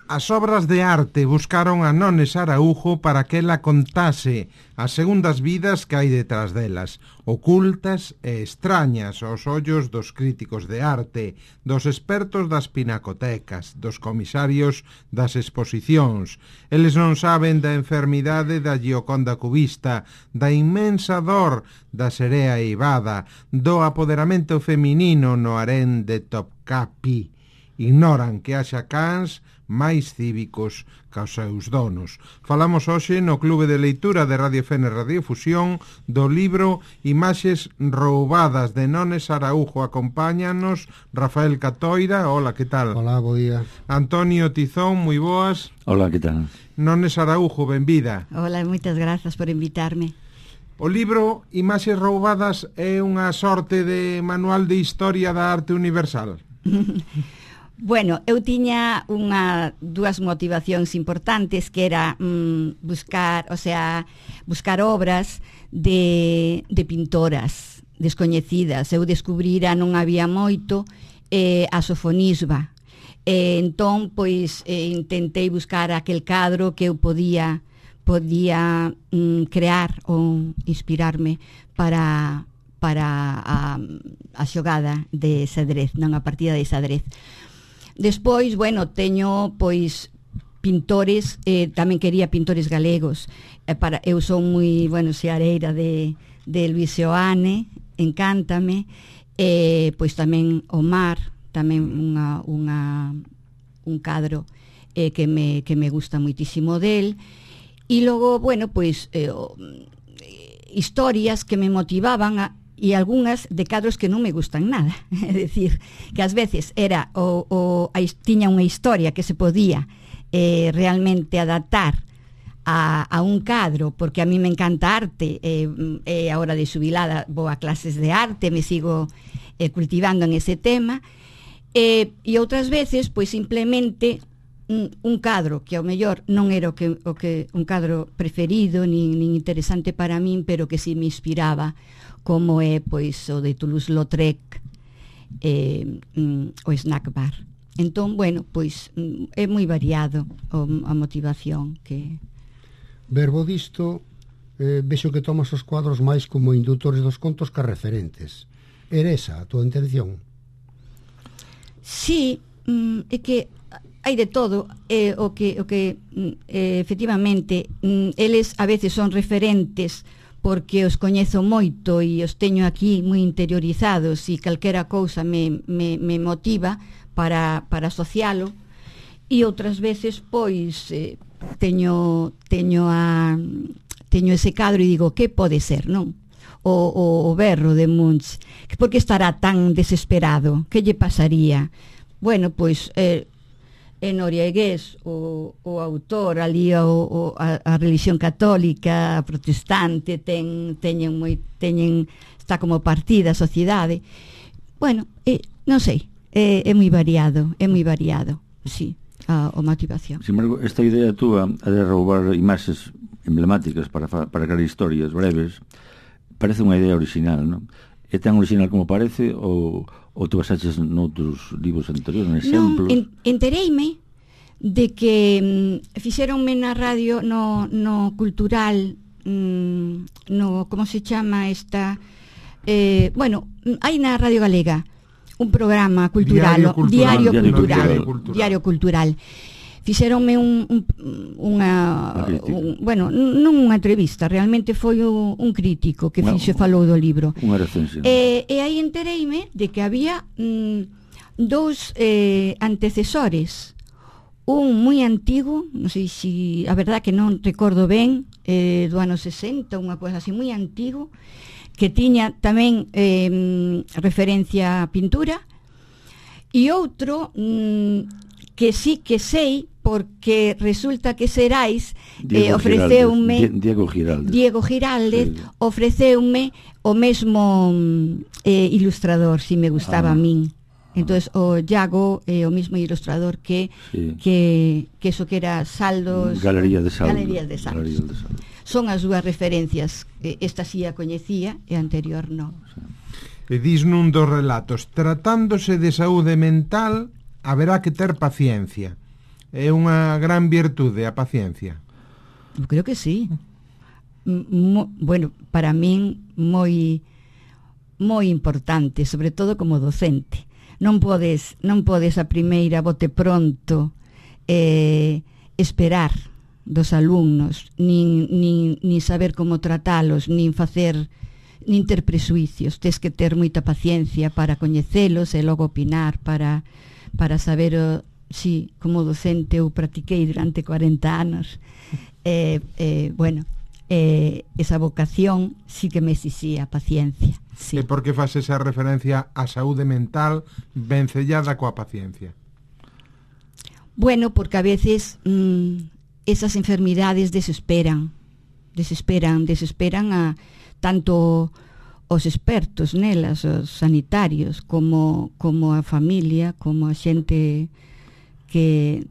As obras de arte buscaron a Nones Araújo para que ela contase as segundas vidas que hai detrás delas, ocultas e extrañas aos ollos dos críticos de arte, dos expertos das pinacotecas, dos comisarios das exposicións. Eles non saben da enfermidade da Gioconda cubista, da inmensa dor da Serea eivada, do apoderamento feminino no harén de Topkapi. Ignoran que haxa cans máis cívicos que os seus donos. Falamos hoxe no Clube de Leitura de Radio Fene Radiofusión do libro Imaxes roubadas de Nones Araújo. Acompáñanos Rafael Catoira. Hola, que tal? Hola, bo día. Antonio Tizón, moi boas. Hola, que tal? Nones Araújo, benvida. Hola, moitas grazas por invitarme. O libro Imaxes roubadas é unha sorte de manual de historia da arte universal. Bueno, eu tiña dúas motivacións importantes, que era buscar obras de pintoras descoñecidas. Eu descubrira non había moito a Sofonisba. Entón, pois, intentei buscar aquel cadro que eu podía crear ou inspirarme para a xogada de xadrez, non a partida de xadrez. Despois, bueno, teño pois pintores, tamén quería pintores galegos. Eu son moi, seareira de Luis Seoane, encántame, pois tamén o mar, tamén un cadro que me gusta moitísimo del. E logo, bueno, pois historias que me motivaban e algunhas de cadros que non me gustan nada. É dicir, que ás veces era tiña unha historia que se podía realmente adaptar a un cadro, porque a mí me encanta arte, e a hora de xubilada vou a clases de arte, me sigo cultivando en ese tema, e outras veces, pois simplemente un cadro que ao mellor non era o que un cadro preferido nin interesante para min, pero que si me inspiraba, como é pois o de Toulouse-Lautrec, o snack bar. Entón, bueno, pois é moi variado a motivación que... Verbo disto, vexo que tomas os cuadros máis como indutores dos contos que referentes. Era esa a tua intención? Sí, é que hai de todo, o que efectivamente eles a veces son referentes porque os coñezo moito e os teño aquí moi interiorizados, e calquera cousa me motiva para asocialo, e outras veces pois teño ese cadro e digo, que pode ser, non? O berro de Munch, por que estará tan desesperado? Que lle pasaría? Bueno, pois Noriega, o autor ali, a religión católica, a protestante, está como partida a sociedade. Bueno, non sei, é moi variado, sí, a motivación. Sin embargo, esta idea túa de roubar imaxes emblemáticas para crear historias breves parece unha idea original, non? É tan original como parece, ou tú basaches noutros libros anteriores, exemplos? Non, entereime de que fixeronme na radio no cultural, no, como se chama esta, bueno, hai na Radio Galega un programa cultural, Diario Cultural. Fixeronme bueno, non unha entrevista, realmente foi un crítico que falou do libro. Unha recensión. E aí entereime de que había dous antecesores. Un moi antigo, non sei se, a verdad que non recordo ben, do ano 60, unha cousa así moi antigo, que tiña tamén referencia a pintura, e outro que sí que sei, porque resulta que Serais ofreceume Diego Giraldez sí. Ofreceume o mesmo ilustrador, si me gustaba a min. Entonces o Iago o mismo ilustrador que eso que era Saldos, Galería de Saldos. Son as dúas referencias, esta sí a coñecía e a anterior non. E dis nun dos relatos, tratándose de saúde mental haberá que ter paciencia. é unha gran virtude a paciencia. Eu creo que sí. Bueno, para min moi importante, sobre todo como docente. Non podes a primeira bote pronto esperar dos alumnos, nin saber como tratalos, nin ter presuicios. Tes que ter moita paciencia para coñecelos e logo opinar, para saber si, como docente eu practiquei durante 40 anos. Bueno, esa vocación sí que me exixía paciencia, sí. E por que faz esa referencia á saúde mental vencellada coa paciencia? Bueno, porque a veces esas enfermidades desesperan a tanto os expertos nelas, os sanitarios, como a familia, como a xente que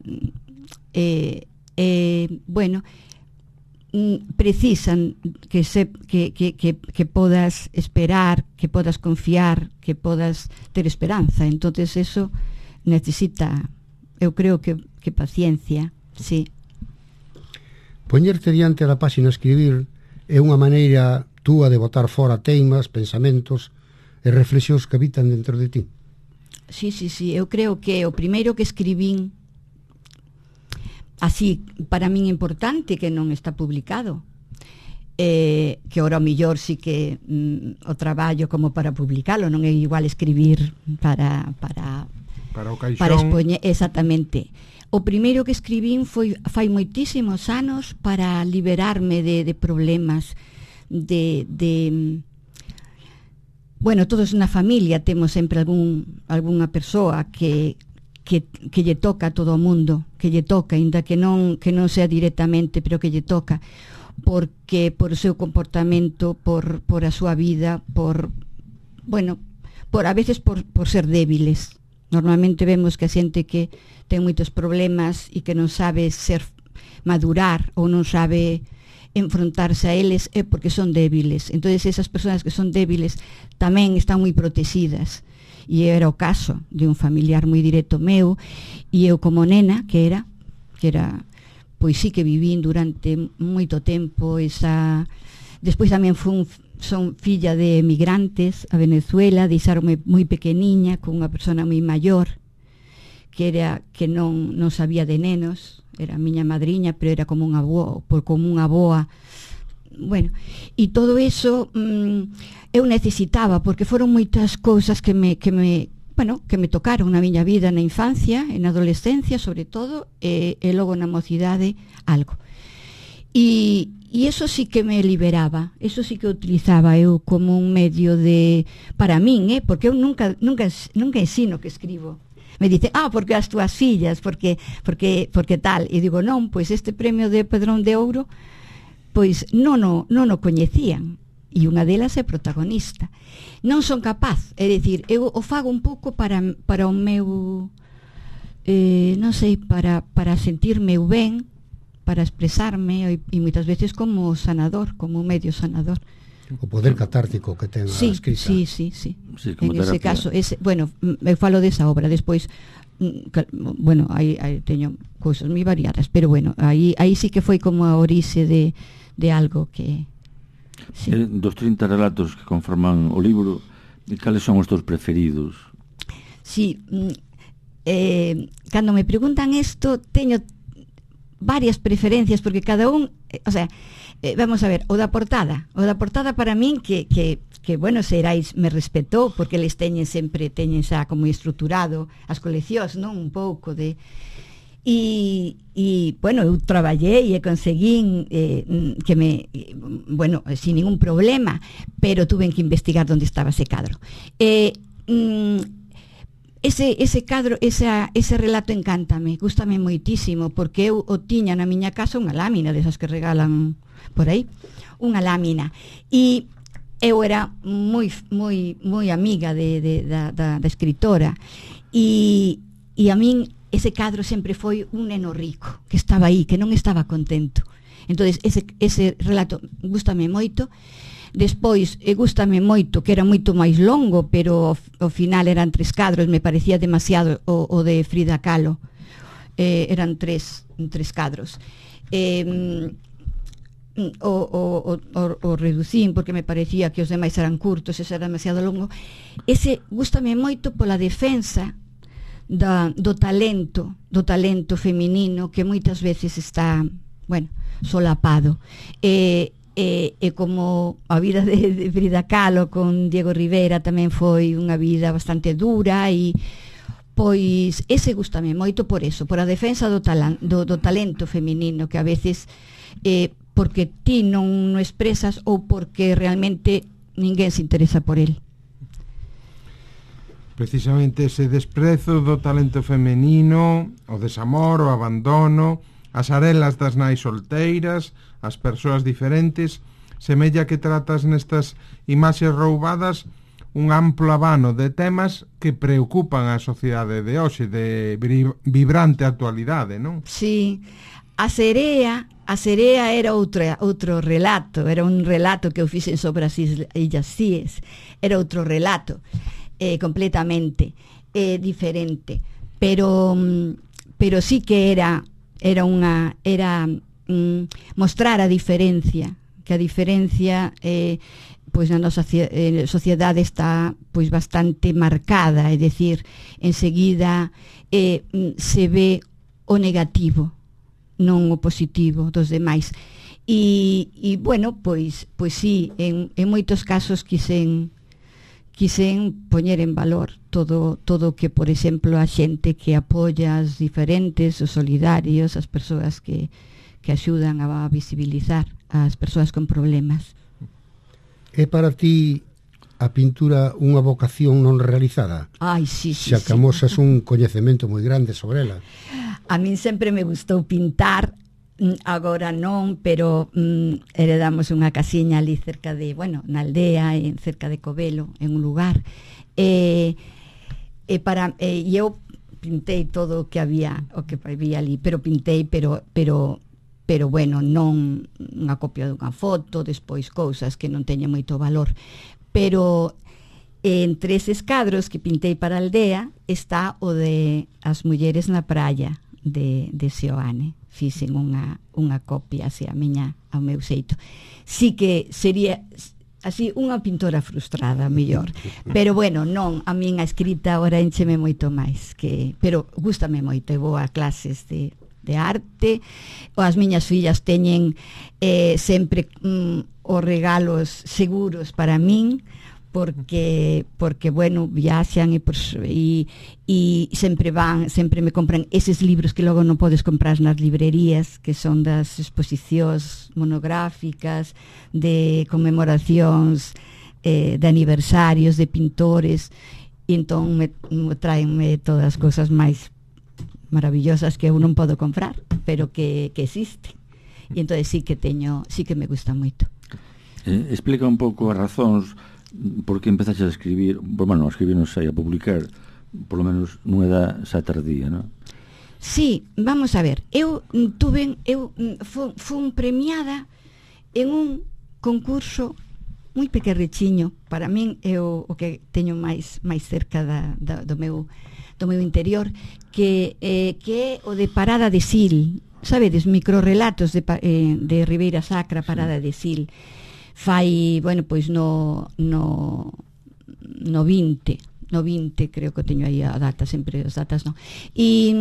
bueno, precisan que podas esperar, que podas confiar, que podas ter esperanza. Entonces eso necesita, eu creo que paciencia, sí. Poñerte diante da páxina a escribir é unha maneira túa de botar fora teimas, pensamentos e reflexións que habitan dentro de ti. Sí, eu creo que o primeiro que escribín así, para min importante, que non está publicado, que ora o millor sí que o traballo como para publicalo, non é igual escribir para o caixón, para expoñer, exactamente. O primeiro que escribín fai moitísimos anos para liberarme de problemas bueno, todos na familia temos sempre algunha persoa que lle toca a todo o mundo, que lle toca, ainda que non sea directamente, pero que lle toca, porque por o seu comportamento, por a súa vida, a veces por ser débiles. Normalmente vemos que a xente que ten moitos problemas e que non sabe madurar ou non sabe enfrontarse a eles é porque son débiles. Entonces esas persoas que son débiles tamén están moi protegidas. E era o caso de un familiar moi directo meu, e eu como nena que era pois sí que vivín durante moito tempo despois tamén son filla de emigrantes a Venezuela, deixaronme moi pequeniña con unha persona moi maior que non sabía de nenos, era a miña madriña, pero era como unha avoa. Bueno, e todo eso eu necesitaba, porque foron moitas cousas que me tocaron na miña vida na infancia e na adolescencia, sobre todo, e logo na mocidade algo. E eso sí que me liberaba, eso sí que utilizaba eu como un medio para min, porque eu nunca ensino que escribo. Me dice, porque as túas fillas, porque tal, e digo, non, pois este premio de Pedrón de Ouro pois non o coñecían, e unha delas é protagonista. Non son capaz, é dicir, eu o fago un pouco para o meu non sei, para sentirme ben, para expresarme, e moitas veces como sanador, como un medio sanador. O poder catártico que ten a escrita. Sí, en ese caso, bueno, eu falo desa obra, despois bueno, aí teño cousas moi variadas, pero bueno, aí sí que foi como a orixe de algo que sí. Dos 30 relatos que conforman o libro, cales son os teus preferidos? Sí, cando me preguntan isto teño varias preferencias, porque cada un, o sea, vamos a ver, o da portada para min que bueno, Xerais me respetou, porque eles teñen xa como estruturado as coleccións, non, un pouco de e bueno, eu traballei e conseguín bueno, sin ningún problema, pero tuve que investigar onde estaba ese cadro. Ese cadro, ese relato encántame, gústame moitísimo, porque eu o tiña na miña casa unha lámina desas que regalan por aí, unha lámina, e eu era moi amiga da escritora, e a min ese cadro sempre foi un neno rico que estaba aí, que non estaba contento. Entonces ese relato gústame moito. Despois gústame moito, que era moito máis longo, pero ao final eran 3 cadros, me parecía demasiado o de Frida Kahlo, eran tres cadros. O reducín porque me parecía que os demais eran curtos, ese era demasiado longo. Ese gústame moito pola defensa do talento feminino que moitas veces está, bueno, solapado. Como a vida de Frida Kahlo con Diego Rivera tamén foi unha vida bastante dura, e pois ese gústame moito por eso, por a defensa do talento feminino, que a veces porque ti non o expresas ou porque realmente ninguén se interesa por el. Precisamente ese desprezo do talento femenino, o desamor, o abandono, as arelas das nais solteiras, as persoas diferentes, semella que tratas nestas imaxes roubadas un amplo abano de temas que preocupan a sociedade de hoxe, de vibrante actualidade, non? Sí, a serea era outro relato, era un relato que eu fixen sobre as Illas Cíes, era outro relato, completamente diferente, pero sí que era mostrar a diferencia, que a diferencia pois na nosa sociedade está pois bastante marcada, é dicir, enseguida se ve o negativo, non o positivo dos demais. E bueno, pois sí, en moitos casos quisen poñer en valor todo que, por exemplo, a xente que apoia as diferentes, os solidarios, as persoas que axudan a visibilizar as persoas con problemas. É para ti a pintura unha vocación non realizada? Ai, sí. Xa que amosas un coñecemento moi grande sobre ela. A min sempre me gustou pintar, agora non, pero heredamos unha casiña ali cerca de, bueno, na aldea, cerca de Covelo, en un lugar. E eu pintei todo o que había ali, pero pintei, pero bueno, non unha copia dunha foto, despois cousas que non teñen moito valor. Pero entre eses cadros que pintei para a aldea está o de as mulleres na praia de Seoane. Fixen unha copia así ao meu xeito. Sí que sería así unha pintora frustrada, mellor. Pero bueno, non, a min a escrita agora encheme moito máis, pero gústame moito, e vou a clases de arte, ou as miñas fillas teñen sempre os regalos seguros para min, porque bueno, viaxan e sempre me compran eses libros que logo non podes comprar nas librerías, que son das exposicións monográficas, de conmemoracións, de aniversarios de pintores, e entón traenme todas as cousas máis maravillosas que eu non podo comprar, pero que existen. E entón sí que me gusta moito. Explica un pouco as razóns por que empezaste a escribir, bueno, a escribir non sei, a publicar, por lo menos nunha edad xa tardía, non? Sí, vamos a ver, fun premiada en un concurso moi pequerrechiño, para min é o que teño máis cerca do meu interior, que é o de Parada de Sil, sabedes, microrelatos de Ribeira Sacra, Parada de Sil. Fai, bueno, pois no 20, creo que teño aí a data, sempre as datas non. E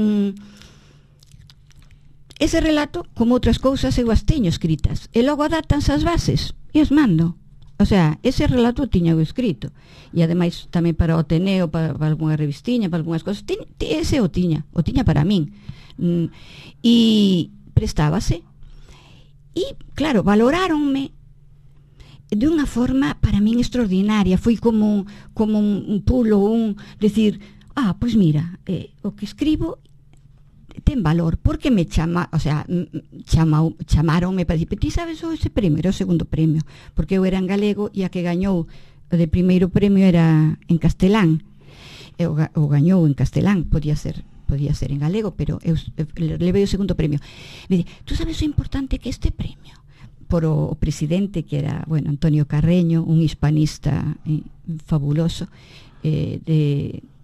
ese relato, como outras cousas, eu as teño escritas, e logo datanse as bases e as mando. O sea, ese relato tiña eu escrito, e ademais tamén para o Ateneo, para algunha revistiña, para algunhas cosas, ese o tiña para min, e prestábase. E claro, valoráronme de unha forma para min extraordinaria. Foi como un pulo, decir, pois mira, o que escribo ten valor, porque me chamaronme para dicir, ti sabes ese premio, era o segundo premio, porque eu era en galego, e a que gañou o de primeiro premio era en castelán, o gañou en castelán, podía ser en galego, pero eu levei o segundo premio. Me di, tú sabes o importante que este premio, por o presidente, que era, bueno, Antonio Carreño, un hispanista fabuloso, de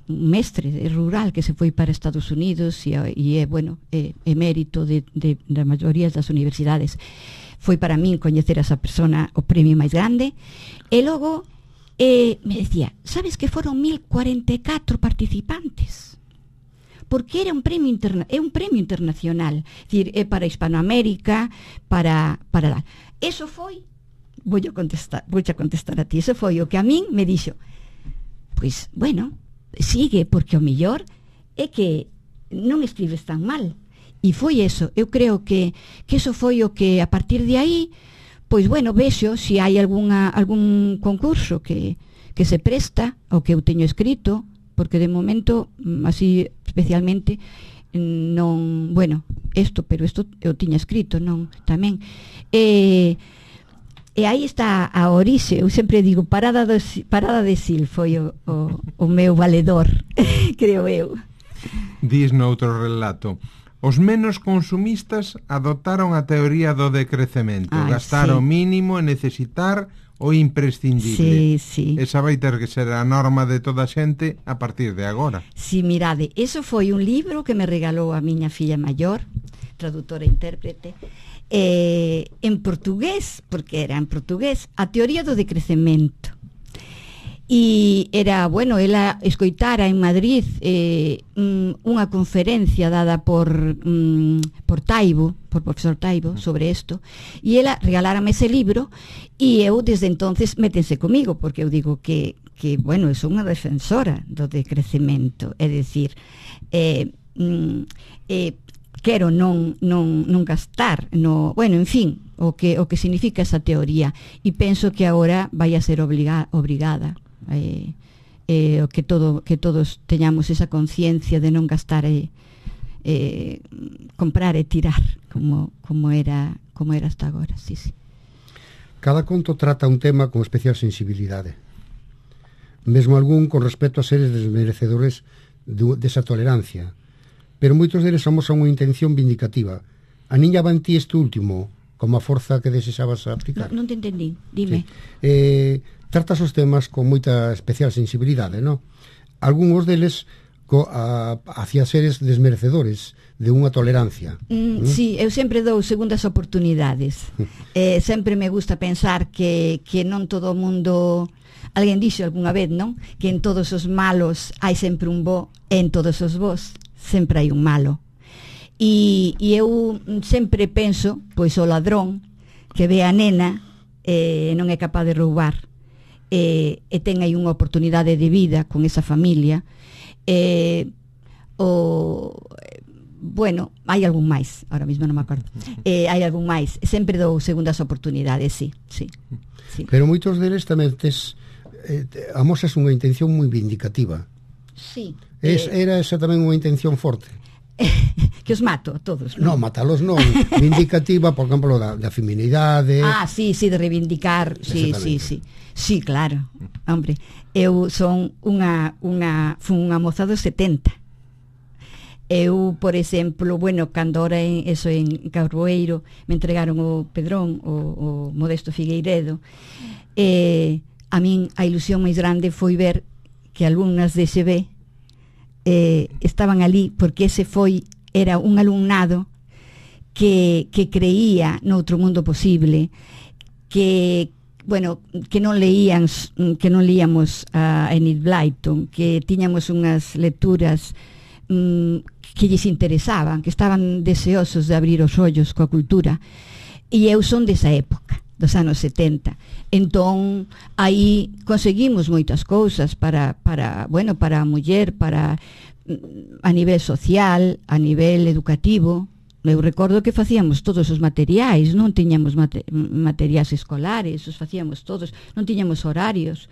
mestre rural que se foi para Estados Unidos e é, bueno, é mérito da maioría das universidades. Foi para min coñecer a esa persona o premio máis grande. E logo me decía, sabes que foron 1044 participantes, porque era un premio internacional, é dicir, é para Hispanoamérica, para eso foi, voulle contestar a ti, eso foi o que a min me dixo, pois, bueno, sigue, porque o mellor é que non escribes tan mal. E foi eso, eu creo que eso foi o que a partir de aí, pois bueno, vexo se hai algún concurso que se presta ao que eu teño escrito, porque de momento, así especialmente, non, bueno, pero isto eu tiña escrito, non, tamén. E aí está a orixe, eu sempre digo, Parada de Sil foi o meu valedor, creo eu. Dis noutro relato, os menos consumistas adotaron a teoría do decrecemento, gastar o mínimo e necesitar o imprescindible. Sí. Esa vai ter que ser a norma de toda a xente a partir de agora. Sí, mirade, eso foi un libro que me regalou a miña filla maior, traductora e intérprete, en portugués, porque era en portugués, a teoría do decrecemento. E era, bueno, ela escoitara en Madrid unha conferencia dada por profesor Taibo sobre isto, e ela regalárame ese libro, e eu desde entonces métense comigo, porque eu digo que bueno, eu sou unha defensora do decrecemento, é dicir, quero non gastar, bueno, en fin, o que significa esa teoría, e penso que agora vai a ser obrigada. Que todos teñamos esa conciencia de non gastar comprar e tirar como era hasta agora. Sí. Cada conto trata un tema con especial sensibilidade, mesmo algún con respecto a seres desmerecedores desa tolerancia, pero moitos deles amosan unha intención vindicativa. A niña van ti este último como a forza que desexabas aplicar. Non te entendí, dime. Sí. Tratas os temas con moita especial sensibilidade, non? Algúns deles hacia seres desmerecedores de unha tolerancia. Sí, eu sempre dou segundas oportunidades. Sempre me gusta pensar que non todo o mundo... Alguén dixo algunha vez, non? Que en todos os malos hai sempre un bo, e en todos os bos sempre hai un malo. E eu sempre penso, pois o ladrón que ve a nena non é capaz de roubar, e ten aí unha oportunidade de vida con esa familia, bueno, hai algún máis, ahora mesmo non me acordo, hai algún máis, sempre dou segundas oportunidades, sí. Pero moitos deles tamén amosas unha intención moi vindicativa. Sí. Era esa tamén unha intención forte. Que os mato a todos, non? Non, matalos non. Vindicativa, por exemplo, da feminidade. Sí, de reivindicar. Sí, claro. Hombre, eu son fun unha moza dos 70. Eu, por exemplo, bueno, cando ora en Carboeiro me entregaron o Pedrón, o Modesto Figueiredo, a min a ilusión máis grande foi ver que alumnas de SB estaban ali, porque era un alumnado que creía noutro mundo posible, que non leíamos a Enid Blyton, que tiñamos unhas lecturas que lles interesaban, que estaban deseosos de abrir os ollos coa cultura, e eu son desa época, dos anos 70. Entón, aí conseguimos moitas cousas para a muller, a nivel social, a nivel educativo. Eu recordo que facíamos todos os materiais, non tiñamos materiais escolares, os facíamos todos, non tiñamos horarios.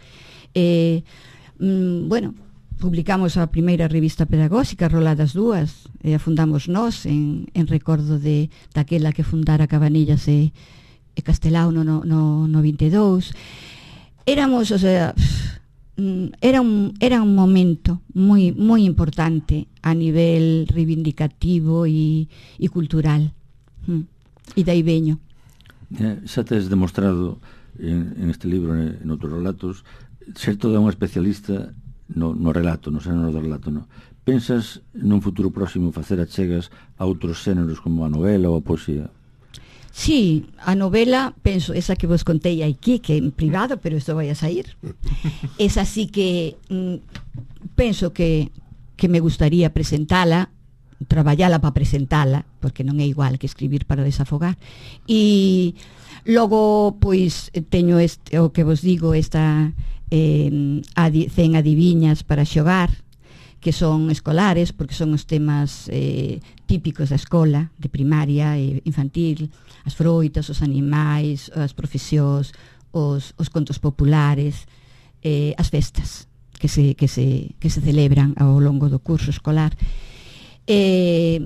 Publicamos a primeira revista pedagóxica, Roladas Dúas, e a fundamos nós en recordo daquela que fundara Cabanillas e Castelao no 22. Éramos, o sea, era un momento moi importante a nivel reivindicativo e cultural, e dai veño. Xa tes demostrado en este libro, en outros relatos, ser toda unha especialista no relato, no xénero do relato, no? Pensas nun futuro próximo facer achegas a outros xéneros como a novela ou a poesía? Sí, a novela, penso, esa que vos contei aquí, que en privado, pero isto vai a sair. Esa sí que penso que me gustaría presentala, traballala para presentala, porque non é igual que escribir para desafogar. E logo, pois, teño o que vos digo, esta 100 adiviñas para xogar, que son escolares, porque son os temas típicos da escola, de primaria e infantil, as froitas, os animais, as profesións, os contos populares, as festas que se celebran ao longo do curso escolar. É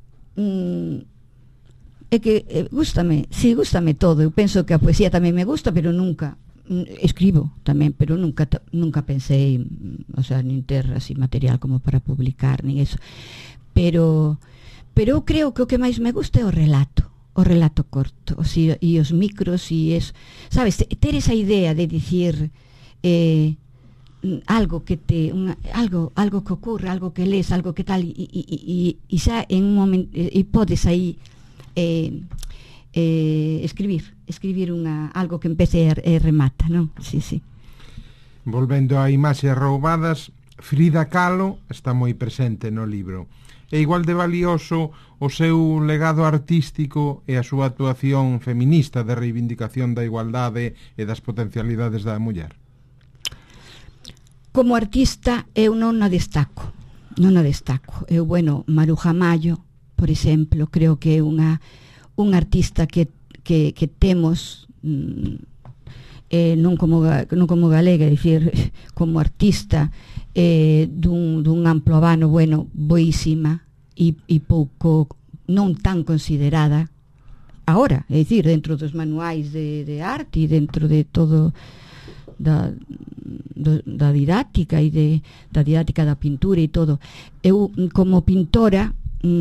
que gústame todo. Eu penso que a poesía tamén me gusta, pero nunca escribo tamén, pero nunca pensei, o sea, nin ter así material como para publicar, nin eso. Pero eu creo que o que máis me gusta é o relato corto, o sea, e os micros e eso, sabes, ter esa idea de dicir algo que algo que ocurre, algo que lees, algo que tal, e xa en un momento e podes aí escribir algo que empece e remata, non? Sí. Volvendo a imaxes roubadas, Frida Kahlo está moi presente no libro. É igual de valioso o seu legado artístico e a súa actuación feminista de reivindicación da igualdade e das potencialidades da muller? Como artista eu non a destaco. Eu, Maruja Mayo, por exemplo, creo que é unha artista que temos non como galega, dicir, como artista dun amplo abano, boísima e pouco, non tan considerada agora, é dicir, dentro dos manuais de arte e dentro de todo da didáctica e da didáctica da pintura e todo. Eu, como pintora,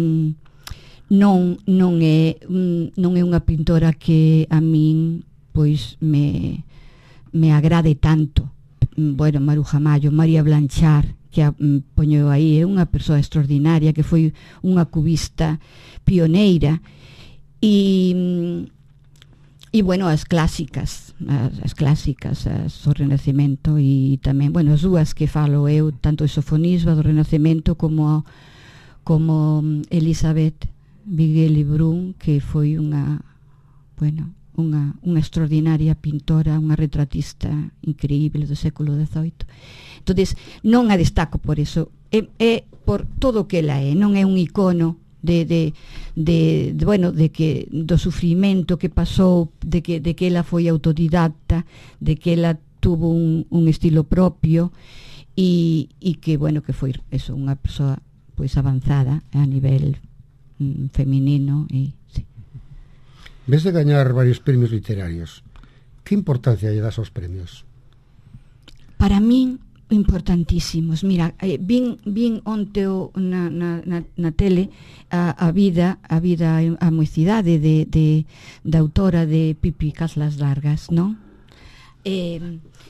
non é unha pintora que a min pois me agrade tanto. Maruja Mayo, María Blanchard, que poño aí, é unha persoa extraordinaria, que foi unha cubista pioneira, e as clásicas, o Renacemento, e tamén, as dúas que falo eu, tanto o sofonismo do Renacemento como Elizabeth Vigée-Lebrun, que foi unha extraordinaria pintora, unha retratista increíble do século XVIII. Entonces, non a destaco por eso, é por todo o que ela é, non é un icono de que do sufrimento que pasou, de que ela foi autodidacta, de que ela tuvo un estilo propio e que foi eso, unha persoa pois avanzada a nivel feminino e sí. Ves de gañar varios premios literarios, que importancia lle das aos premios? Para min, importantísimos. Mira, vin onte na tele a vida, a mocidade da autora de Pipi Caslas Largas, non? E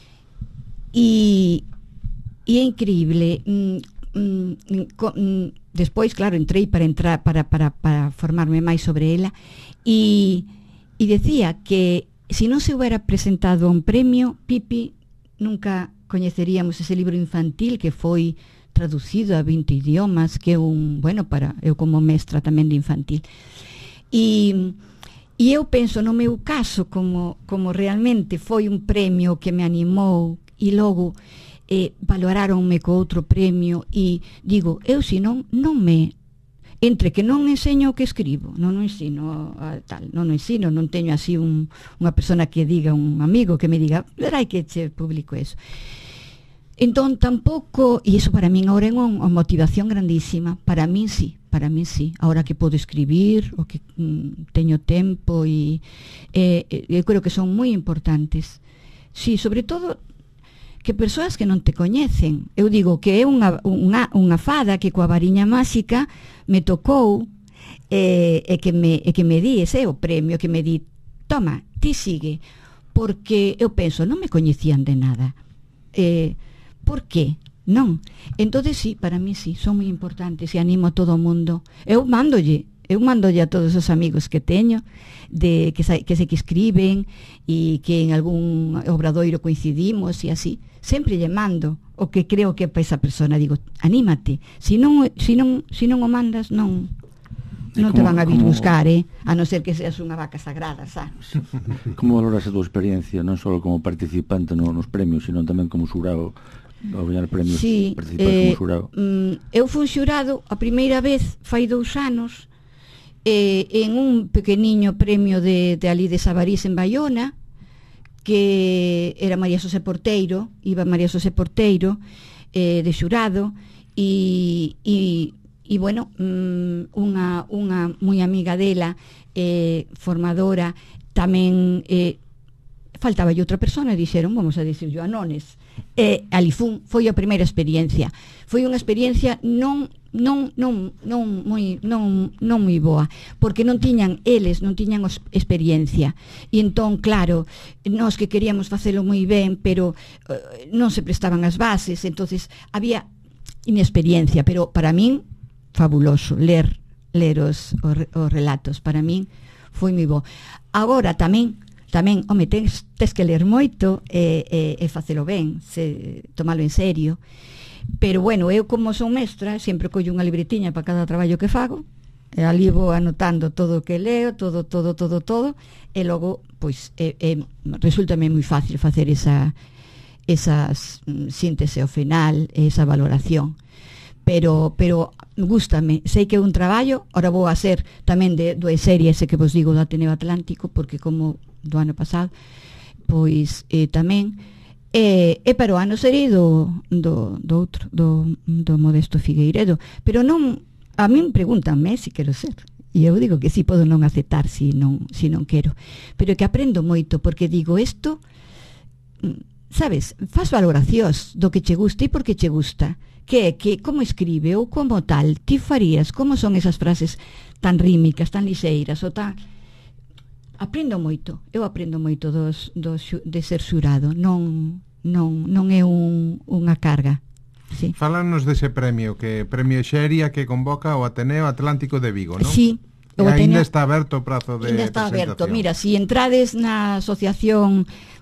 é increíble. Despois, claro, entrei para formarme máis sobre ela, e decía que se non se hubiera presentado un premio, Pipi, nunca coñeceríamos ese libro infantil que foi traducido a 20 idiomas, que é para eu como mestra tamén de infantil. E eu penso, no meu caso, como realmente foi un premio que me animou, e logo valoraronme co outro premio, e digo, eu se non me... Entre que non enseño o que escribo, non ensino non teño así unha persona que diga, un amigo que me diga, verai que che publico eso. Entón tampouco, e iso para min agora é unha motivación grandísima, para min sí, agora que podo escribir, o que teño tempo, e eu creo que son moi importantes. Sí, sobre todo que persoas que non te coñecen. Eu digo que é unha fada que coa variña máxica me tocou e que me di, ese é o premio que me di, toma, ti sigue, porque eu penso, non me coñecían de nada. Por qué? Non. Entonces sí, para mí sí, son moi importantes e animo a todo o mundo. Eu mándolle a todos os amigos que teño de que sei que escriben e que en algún obradoiro coincidimos e así, sempre lle mando o que creo que para esa persona, digo, anímate, si non o mandas non te van a vir buscar, a non ser que seas unha vaca sagrada, sabes? Como valoras a tua experiencia, non só como participante nos premios, sino tamén como xurado, ao gañar premios, sí, participar como xurado? Eu fui xurado a primeira vez fai 2 anos en un pequeniño premio de ali de Sabarís en Baiona, que era María Xosé Porteiro, iba María Xosé Porteiro de xurado e bueno, unha moi amiga dela, formadora, tamén faltaba outra persona e dixeron, vamos a dicir yo a Nones, ali foi a primeira experiencia. Foi unha experiencia non moi boa, porque non tiñan experiencia, e entón claro, nós que queríamos facelo moi ben, pero non se prestaban as bases, entonces había inexperiencia, pero para min fabuloso ler os relatos, para min foi moi bo. Agora tamén, home, tes que ler moito e facelo ben, tomalo en serio. Pero bueno, eu como son mestra sempre collo unha libretiña para cada traballo que fago e ali vou anotando todo o que leo, todo e logo, pois, resultame moi fácil facer esa síntese ao final, esa valoración. Pero gústame, sei que é un traballo. Ahora vou a ser tamén de dúas series que vos digo do Ateneo Atlántico, porque como do ano pasado, pois tamén para o ano serei do outro, do Modesto Figueiredo, pero non, a min pregúntanme se quero ser, e eu digo que si podo non aceptar se non quero, pero que aprendo moito, porque digo isto, sabes, faz valoracións do que che gusta e por que che gusta, que como escribe ou como tal, ti farías, como son esas frases tan rímicas, tan lixeiras ou tan... Aprendo moito, eu aprendo moito de ser xurado, non é unha carga. Sí. Fálanos dese premio, que premio Xeria que convoca o Ateneo Atlántico de Vigo, non? Sí. E ainda está aberto o prazo de presentación. Ainda está aberto, mira, si entrades na Asociación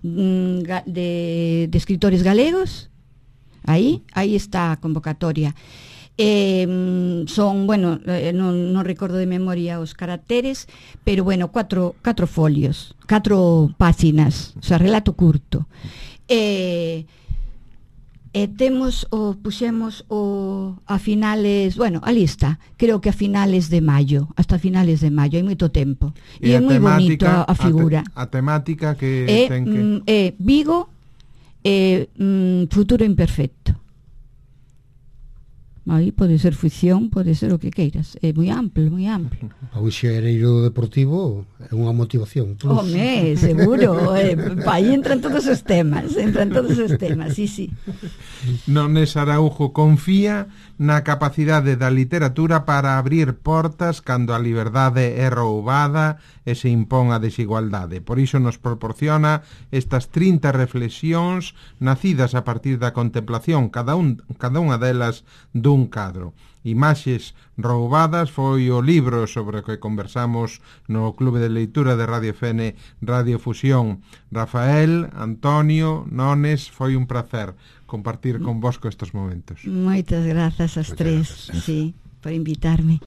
de Escritores Galegos, aí está a convocatoria. Son, bueno, non recordo de memoria os caracteres, pero bueno, 4 folios, 4 páxinas, o sea, relato curto. Puxemos a finales, bueno, a lista, creo que a finales de maio, hasta finales de maio, hai moito tempo. E é moi bonito a figura. A temática que ten que Vigo, futuro imperfecto. Aí pode ser ficción, pode ser o que queiras. É moi amplo, moi amplo. A un xereiro deportivo é unha motivación. Home, seguro. Aí entran todos os temas, sí. Nones Araújo confía na capacidade da literatura para abrir portas cando a liberdade é roubada e se impón a desigualdade. Por iso nos proporciona estas 30 reflexións nacidas a partir da contemplación, cada unha delas dun cadro. Imaxes roubadas foi o libro sobre o que conversamos no Clube de Leitura de Radio Fene, Radio Fusión. Rafael, Antonio, Nones, foi un placer compartir convosco estes momentos. Moitas grazas ás tres, sí, por invitarme.